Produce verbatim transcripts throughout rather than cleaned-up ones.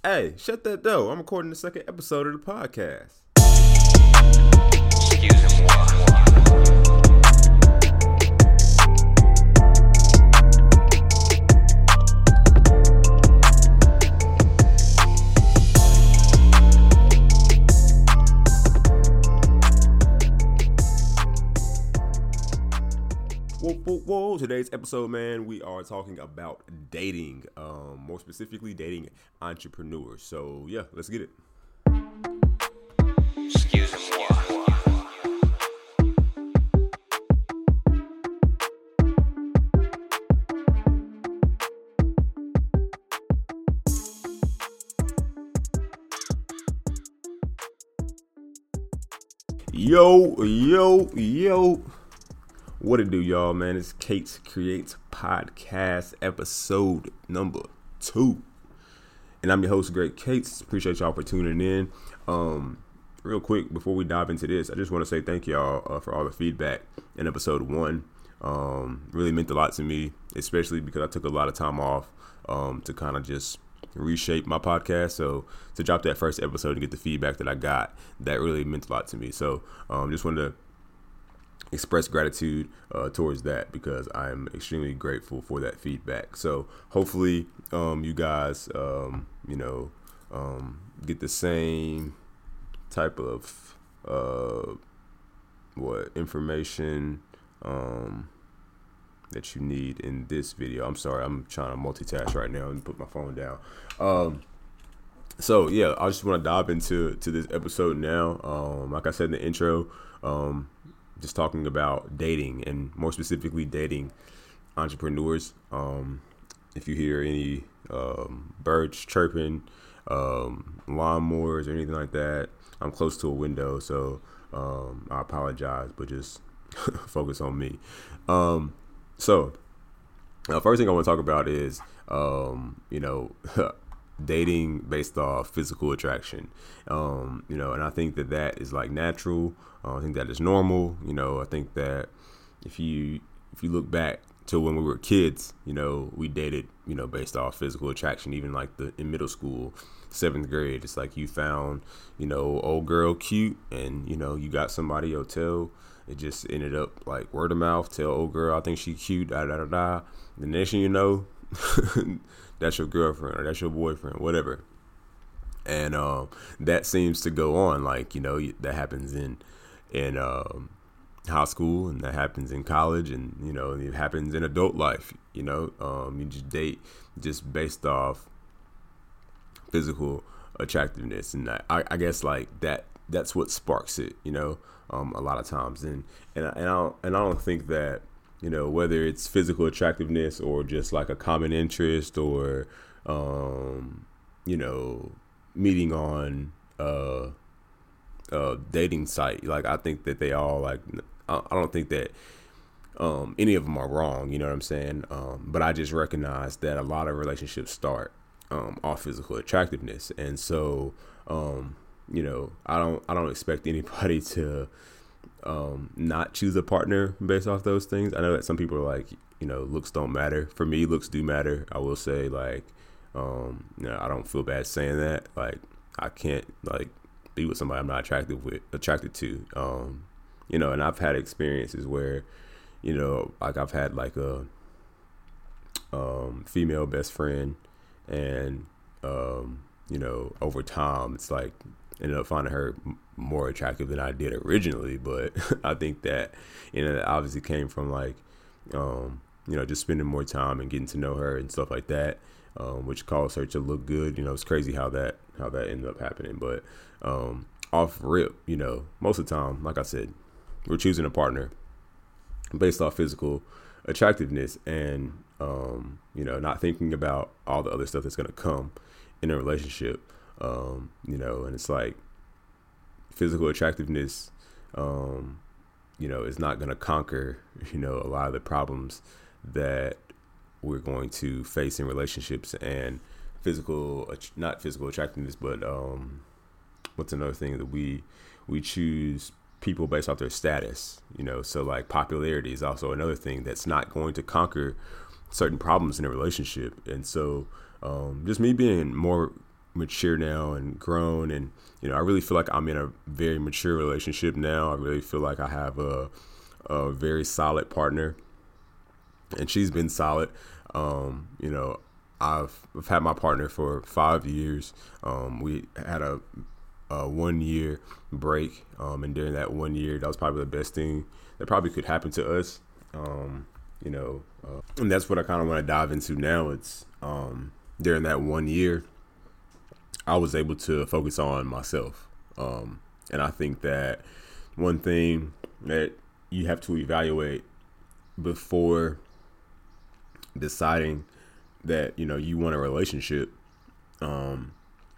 Hey, shut that door. I'm recording the second episode of the podcast. Whoa, whoa, whoa. Today's episode, man, we are talking about dating, um, more specifically dating entrepreneurs. So, yeah, let's get it. Excuse-moi. Yo, yo, yo. What it do, y'all, man? It's Kate's Creates Podcast, episode number two. And I'm your host, Great Kates. Appreciate y'all for tuning in. Um, real quick, before we dive into this, I just want to say thank y'all uh, for all the feedback in episode one. Um, really meant a lot to me, especially because I took a lot of time off um, to kind of just reshape my podcast. So to drop that first episode and get the feedback that I got, that really meant a lot to me. So um, just wanted to express gratitude uh, towards that because I'm extremely grateful for that feedback. So hopefully um, you guys, um, you know, um, get the same type of uh, what information um, that you need in this video. I'm sorry, I'm trying to multitask right now and put my phone down. Um, so yeah, I just want to dive into to this episode now. Um, like I said in the intro, um, just talking about dating and more specifically dating entrepreneurs. Um, if you hear any um, birds chirping, um, lawnmowers or anything like that, I'm close to a window, so um, I apologize, but just focus on me. Um, so uh, first thing I want to talk about is, um, you know, dating based off physical attraction. Um, you know, and I think that that is like natural. Uh, I think that is normal. You know, I think that if you if you look back to when we were kids, you know, we dated, you know, based off physical attraction. Even like the in middle school, seventh grade, it's like you found, you know, old girl cute, and you know, you got somebody you'll tell. It just ended up like word of mouth. Tell old girl I think she cute. Da da da da. The next thing you know, that's your girlfriend or that's your boyfriend, whatever. And um, that seems to go on. Like, you know, that happens in in um, high school, and that happens in college, and you know, it happens in adult life. You know, um, you just date just based off physical attractiveness, and I, I guess like that that's what sparks it. You know, um, a lot of times, and and and I don't, and I don't think that, you know, whether it's physical attractiveness or just like a common interest or um, you know, meeting on uh uh dating site, like I think that they all like I, I don't think that um any of them are wrong, you know what I'm saying, um but I just recognize that a lot of relationships start um off physical attractiveness, and so um you know, I don't I don't expect anybody to um not choose a partner based off those things. I know that some people are like, you know, looks don't matter. For me, looks do matter. I will say, like, um you know, I don't feel bad saying that. Like, I can't like be with somebody I'm not attracted with attracted to. Um, you know, and I've had experiences where, you know, like I've had like a um female best friend, and um, you know, over time it's like ended up finding her more attractive than I did originally. But I think that, you know, that obviously came from like um, you know, just spending more time and getting to know her and stuff like that. Um, which caused her to look good. You know, it's crazy how that how that ended up happening. But um, off rip, you know, most of the time, like I said, we're choosing a partner based off physical attractiveness, and um, you know, not thinking about all the other stuff that's gonna come in a relationship. Um, you know, and it's like physical attractiveness, um, you know, is not gonna conquer, you know, a lot of the problems that we're going to face in relationships. And physical, not physical attractiveness, but um, what's another thing that we we choose people based off their status, you know, so like popularity is also another thing that's not going to conquer certain problems in a relationship. And so um, just me being more mature now and grown, and you know, I really feel like I'm in a very mature relationship now. I really feel like I have a a very solid partner, and she's been solid. Um, you know, I've, I've had my partner for five years. Um, we had a, a one year break, um, and during that one year, that was probably the best thing that probably could happen to us. Um, you know, uh, and that's what I kind of want to dive into now. It's um, during that one year, I was able to focus on myself. Um, and I think that one thing that you have to evaluate before deciding that, you know, you want a relationship, um,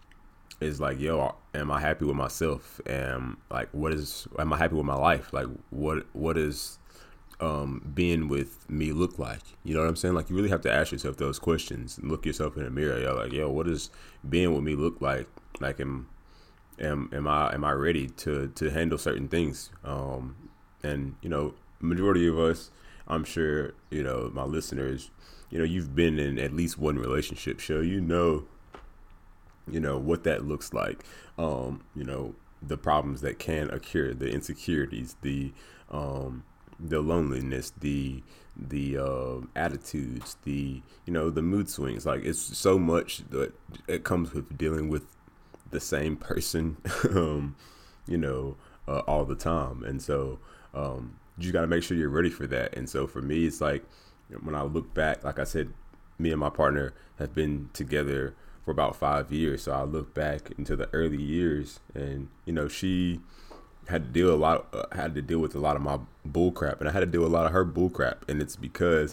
is like, yo, am I happy with myself? And like, what is, am I happy with my life? Like, what, what is, um, being with me look like? You know what I'm saying? Like, you really have to ask yourself those questions and look yourself in the mirror. You're like, yo, what does being with me look like? Like, am, am, am I, am I ready to, to handle certain things? Um, and, you know, majority of us, I'm sure, you know, my listeners, you know, you've been in at least one relationship, so you know, you know, what that looks like. Um, you know, the problems that can occur, the insecurities, the, um, the loneliness, the, the, uh, attitudes, the, you know, the mood swings. Like, it's so much that it comes with dealing with the same person, um, you know, uh, all the time. And so, um, you got to make sure you're ready for that. And so for me, it's like, when I look back, like I said, me and my partner have been together for about five years. So I look back into the early years, and, you know, she had to deal a lot, uh, had to deal with a lot of my bull crap, and I had to deal with a lot of her bull crap. And it's because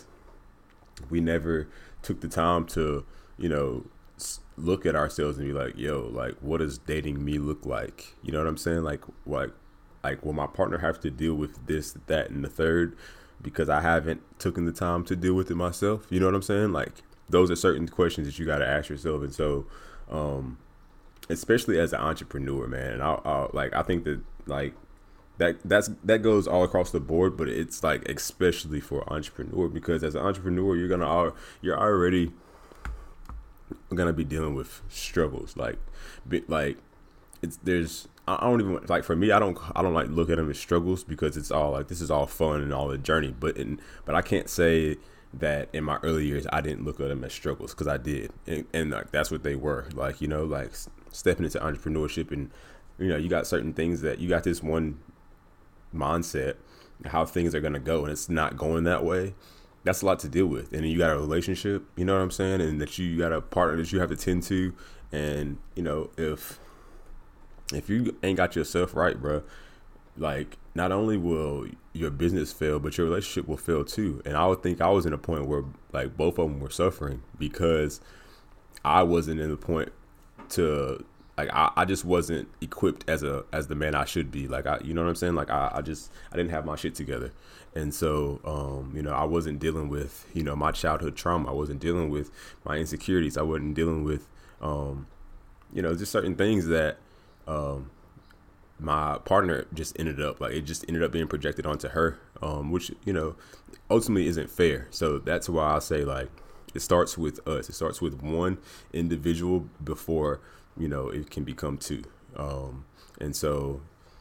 we never took the time to, you know, look at ourselves and be like, yo, like, what does dating me look like? You know what I'm saying? Like, like, like, will my partner have to deal with this, that, and the third because I haven't taken the time to deal with it myself? You know what I'm saying? Like, those are certain questions that you got to ask yourself. And so, um, especially as an entrepreneur, man, and I, I like, I think that like that, that's, that goes all across the board, but it's like, especially for entrepreneur, because as an entrepreneur, you're going to, you're already going to be dealing with struggles. Like, like it's, there's, I don't even like, for me, I don't, I don't like look at them as struggles, because it's all like, this is all fun and all the journey. But in, but I can't say that in my early years, I didn't look at them as struggles, because I did. And, and like, that's what they were. Like, you know, like stepping into entrepreneurship, and, you know, you got certain things that you got this one mindset, how things are going to go, and it's not going that way. That's a lot to deal with. And then you got a relationship, you know what I'm saying? And that you got a partner that you have to tend to. And, you know, if, if you ain't got yourself right, bro, like, not only will your business fail, but your relationship will fail too. And I would think I was in a point where like both of them were suffering, because I wasn't in the point to like, I, I just wasn't equipped as a, as the man I should be. Like, I, you know what I'm saying? Like, I, I just, I didn't have my shit together. And so, um, you know, I wasn't dealing with, you know, my childhood trauma. I wasn't dealing with my insecurities. I wasn't dealing with, um, you know, just certain things that, um, my partner just ended up like, it just ended up being projected onto her, um, which, you know, ultimately isn't fair. So that's why I say, like, it starts with us. It starts with one individual before, you know, it can become two. Um, and so,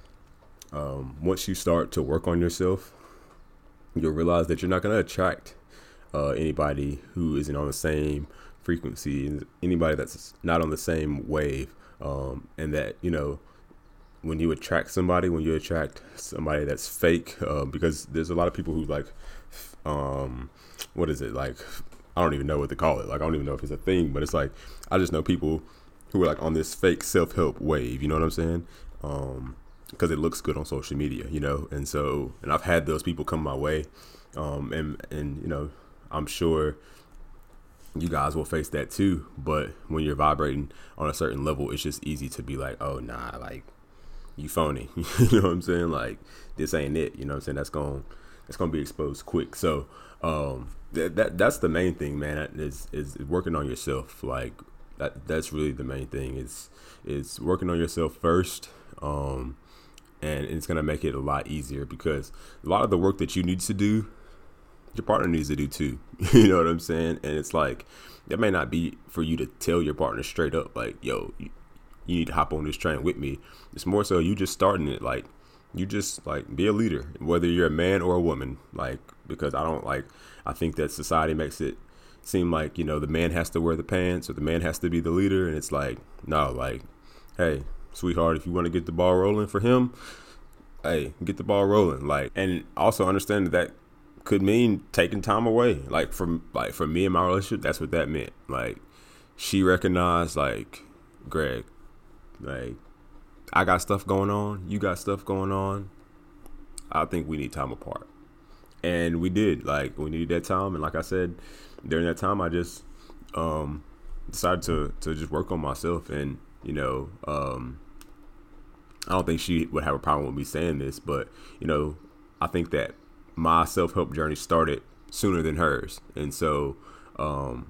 um, once you start to work on yourself, you'll realize that you're not going to attract, uh, anybody who isn't on the same frequency, anybody that's not on the same wave. Um, and that, you know, when you attract somebody, when you attract somebody that's fake, uh, because there's a lot of people who like, um, what is it? Like, I don't even know what to call it. Like, I don't even know if it's a thing, but it's like, I just know people who are like on this fake self-help wave, you know what I'm saying? Um, because it looks good on social media, you know? And so, and I've had those people come my way. Um, and, and, you know, I'm sure you guys will face that too. But when you're vibrating on a certain level, it's just easy to be like, oh, nah, like, you phony. You know what I'm saying? Like, this ain't it. You know what I'm saying? That's going, that's going to be exposed quick. So, um, that, that, that's the main thing, man, is, is working on yourself. Like, that, that's really the main thing. It's, it's working on yourself first. Um, and it's going to make it a lot easier, because a lot of the work that you need to do, your partner needs to do too. You know what I'm saying? And it's like, that may not be for you to tell your partner straight up, like, yo, you, you need to hop on this train with me. It's more so you just starting it, like, you just like be a leader, whether you're a man or a woman, like, because I don't like, I think that society makes it seem like, you know, the man has to wear the pants or the man has to be the leader. And it's like, no, like, hey, sweetheart, if you want to get the ball rolling for him, hey, get the ball rolling. Like, and also understand that that could mean taking time away. Like, from like for me and my relationship, that's what that meant. Like, she recognized, like, Greg, like, I got stuff going on, you got stuff going on. I think we need time apart. And we did. Like, we needed that time. And like I said, during that time, I just um, decided to, to just work on myself. And, you know, um, I don't think she would have a problem with me saying this, but, you know, I think that my self-help journey started sooner than hers. And so, um,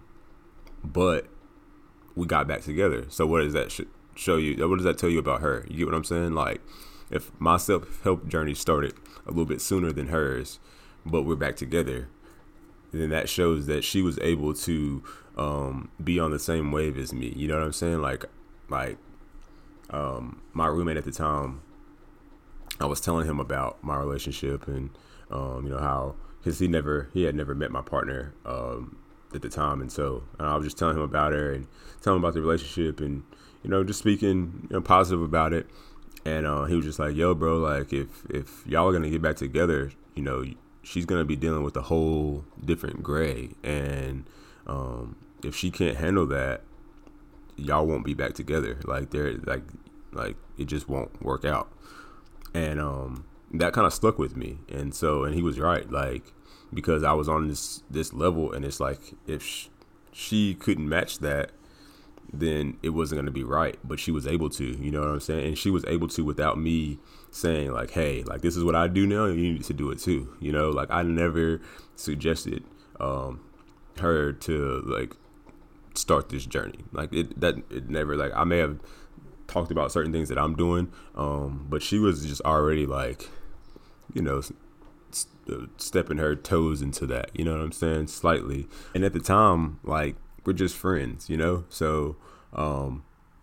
but we got back together. So what does that sh- show you? What does that tell you about her? You get what I'm saying? Like, if my self-help journey started a little bit sooner than hers, but we're back together, then that shows that she was able to um, be on the same wave as me. You know what I'm saying? Like, like um, my roommate at the time, I was telling him about my relationship and, um, you know, how, because he never, he had never met my partner um, at the time. And so and I was just telling him about her and telling him about the relationship and, you know, just speaking, you know, positive about it. And uh, he was just like, yo, bro, like, if, if y'all are going to get back together, you know, she's going to be dealing with a whole different Greg. And um, if she can't handle that, y'all won't be back together. Like, they're like, like, it just won't work out. And um, that kind of stuck with me. And so, and he was right, like, because I was on this, this level, and it's like, if sh- she couldn't match that, then it wasn't going to be right. But she was able to, you know what I'm saying? And she was able to without me saying, like, hey, like, this is what I do now, you need to do it too. You know, like, I never suggested um, her to, like, start this journey. Like, it, that, it never, like, I may have talked about certain things that I'm doing, um, but she was just already, like, you know, st- stepping her toes into that, you know what I'm saying? Slightly. And at the time, like, we're just friends, you know? So, um,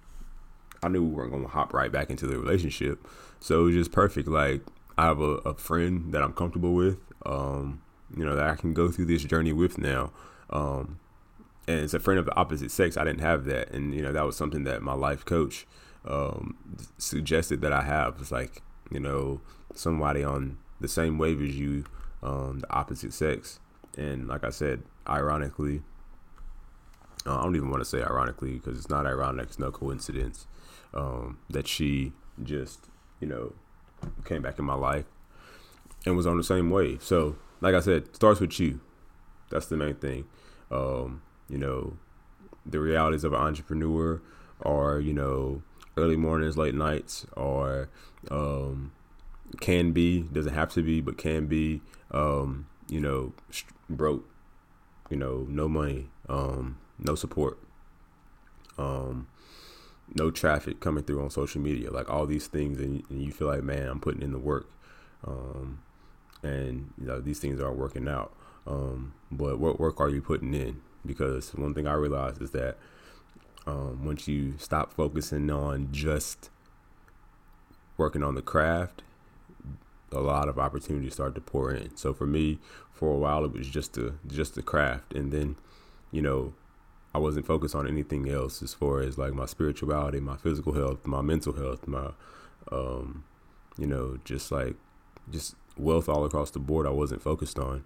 I knew we weren't going to hop right back into the relationship. So it was just perfect. Like, I have a, a friend that I'm comfortable with, um, you know, that I can go through this journey with now. Um, and it's a friend of the opposite sex. I didn't have that. And, you know, that was something that my life coach, um, suggested that I have. It's like, you know, somebody on the same wave as you, um, the opposite sex. And like I said, ironically, Uh, I don't even want to say ironically, because it's not ironic. It's no coincidence um, that she just, you know, came back in my life and was on the same wave. So, like I said, it starts with you. That's the main thing. Um, you know, the realities of an entrepreneur are, you know, early mornings, late nights, or um, can be, doesn't have to be, but can be, um, you know, broke, you know, no money, um, no support, um, no traffic coming through on social media, like all these things. And, and you feel like, man, I'm putting in the work. Um, and, you know, these things aren't working out. Um, but what work are you putting in? Because one thing I realized is that um, once you stop focusing on just working on the craft, a lot of opportunities start to pour in. So for me, for a while, it was just the, just the craft. And then, you know, I wasn't focused on anything else as far as like my spirituality, my physical health, my mental health, my, um, you know, just like, just wealth all across the board. I wasn't focused on.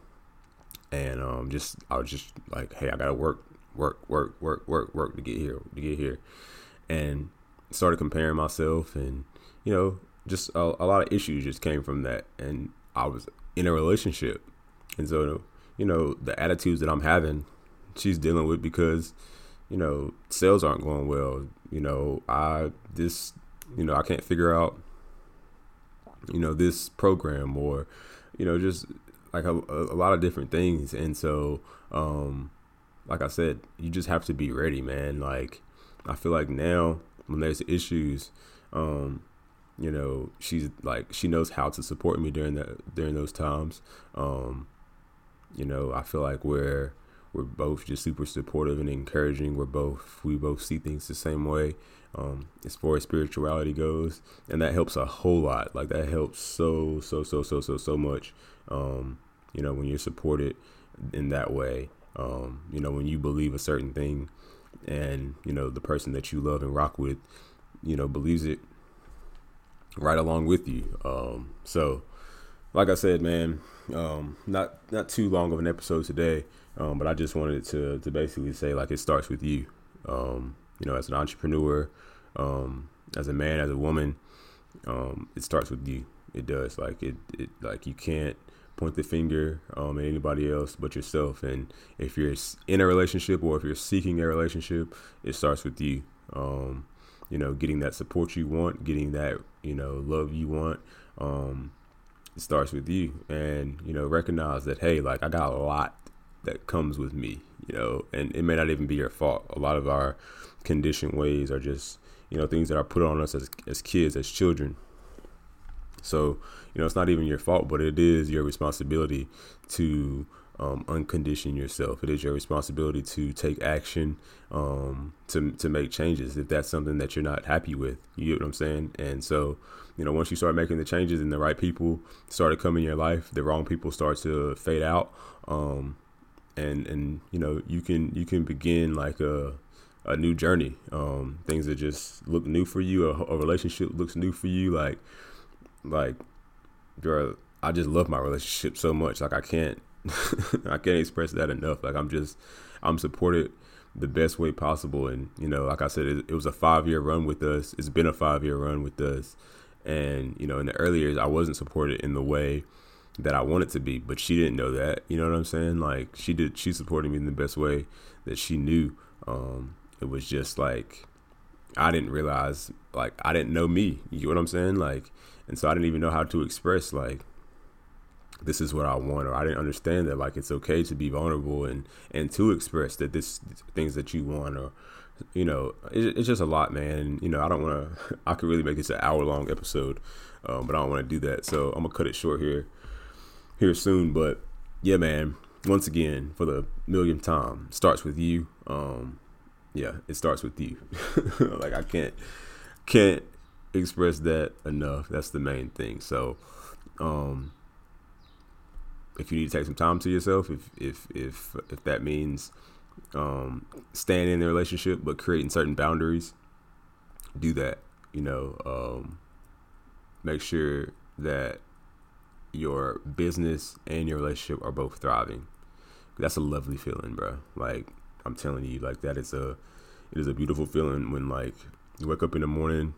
And, um, just, I was just like, hey, I gotta work, work, work, work, work, work to get here, to get here. And started comparing myself, and, you know, just a, a lot of issues just came from that. And I was in a relationship. And so, you know, the attitudes that I'm having, she's dealing with, because, you know, sales aren't going well. You know, I, this, you know, I can't figure out, you know, this program, or, you know, just like a, a lot of different things. And so, um, like I said, you just have to be ready, man. Like, I feel like now when there's issues, um, you know, she's like, she knows how to support me during that, during those times. Um, you know, I feel like we're, we're both just super supportive and encouraging. We're both we both see things the same way um, as far as spirituality goes, and that helps a whole lot. Like that helps so so so so so so much. Um, you know, when you're supported in that way. Um, you know, when you believe a certain thing, and you know the person that you love and rock with, you know, believes it right along with you. Um, so, like I said, man, um, not not too long of an episode today, um, but I just wanted to to basically say, like, it starts with you. Um, you know, as an entrepreneur, um, as a man, as a woman, um, it starts with you. It does. Like it, it like you can't point the finger um, at anybody else but yourself. And if you're in a relationship or if you're seeking a relationship, it starts with you. Um, you know, getting that support you want, getting that, you know, love you want. Um, it starts with you. And, you know, recognize that, hey, like I got a lot that comes with me, you know, and it may not even be your fault. A lot of our conditioned ways are just, you know, things that are put on us as, as kids, as children. So, you know, it's not even your fault, but it is your responsibility to um, uncondition yourself. It is your responsibility to take action, um, to to make changes if that's something that you're not happy with. You get what I'm saying? And so, you know, once you start making the changes and the right people start to come in your life, the wrong people start to fade out. Um, and, and, you know, you can you can begin like a a new journey. Um, things that just look new for you. A, a relationship looks new for you. Like, Like, girl, I just love my relationship so much. Like, I can't, I can't express that enough. Like, I'm just, I'm supported the best way possible. And, you know, like I said, it, it was a five year run with us. It's been a five year run with us. And, you know, in the early years, I wasn't supported in the way that I wanted to be, but she didn't know that. You know what I'm saying? Like, she did, she supported me in the best way that she knew. Um, it was just like, I didn't realize, like, I didn't know me. You get what I'm saying? Like, and so I didn't even know how to express, like, this is what I want, or I didn't understand that, like, it's okay to be vulnerable and, and to express that this things that you want, or, you know, it, it's just a lot, man. And, you know, I don't want to, I could really make this an hour long episode, um, but I don't want to do that. So I'm gonna cut it short here, here soon. But yeah, man, once again, for the millionth time, starts with you. Um, yeah, it starts with you. Like, I can't, can't express that enough. That's the main thing. So, um, if you need to take some time to yourself, if, if, if, if that means, um, staying in the relationship, but creating certain boundaries, do that, you know, um, make sure that your business and your relationship are both thriving. That's a lovely feeling, bro. Like, I'm telling you, like, that is a, it is a beautiful feeling when, like, you wake up in the morning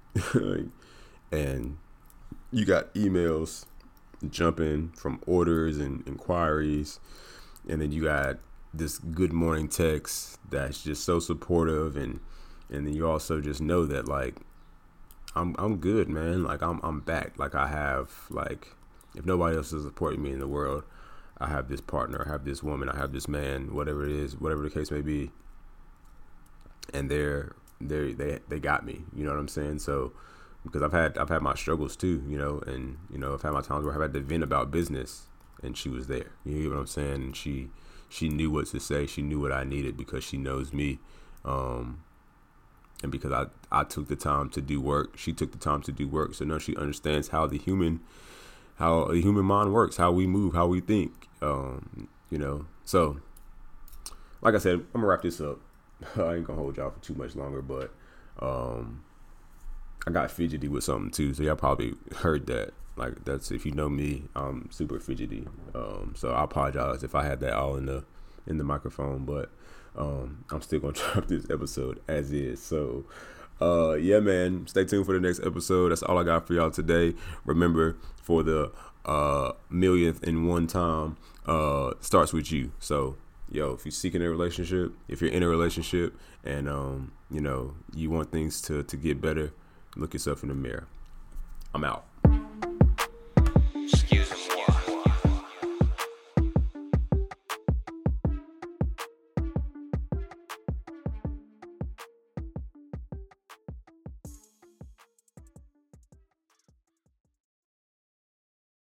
and you got emails jumping from orders and inquiries, and then you got this good morning text that's just so supportive, and and then you also just know that, like, I'm I'm good, man. Like, I'm I'm back. Like, I have, like, if nobody else is supporting me in the world, I have this partner, I have this woman, I have this man, whatever it is, whatever the case may be, and they're they they they got me. You know what I'm saying? So, because I've had I've had my struggles too, you know, and you know I've had my times where I've had to vent about business, and she was there. You know what I'm saying? And she she knew what to say. She knew what I needed because she knows me, um, and because I I took the time to do work. She took the time to do work. So now she understands how the human how the human mind works, how we move, how we think. Um, you know. So, like I said, I'm gonna wrap this up. I ain't gonna hold y'all for too much longer, but um, I got fidgety with something too, so y'all probably heard that. Like, that's, if you know me, I'm super fidgety. Um, so I apologize if I had that all in the in the microphone, but um, I'm still gonna drop this episode as is. So uh, yeah, man, stay tuned for the next episode. That's all I got for y'all today. Remember, for the uh, millionth and one time, uh, starts with you. So, yo, if you're seeking a relationship, if you're in a relationship and, um, you know, you want things to, to get better, look yourself in the mirror. I'm out.